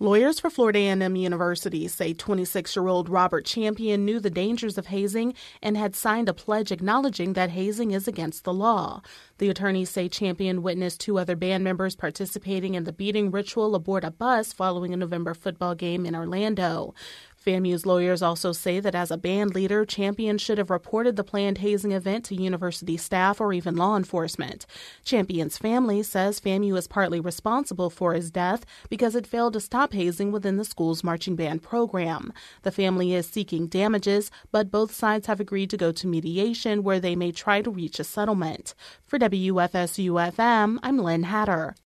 Lawyers for Florida A&M University say 26-year-old Robert Champion knew the dangers of hazing and had signed a pledge acknowledging that hazing is against the law. The attorneys say Champion witnessed two other band members participating in the beating ritual aboard a bus following a November football game in Orlando. FAMU's lawyers also say that as a band leader, Champion should have reported the planned hazing event to university staff or even law enforcement. Champion's family says FAMU is partly responsible for his death because it failed to stop hazing within the school's marching band program. The family is seeking damages, but both sides have agreed to go to mediation where they may try to reach a settlement. For WFSU-FM, I'm Lynn Hatter.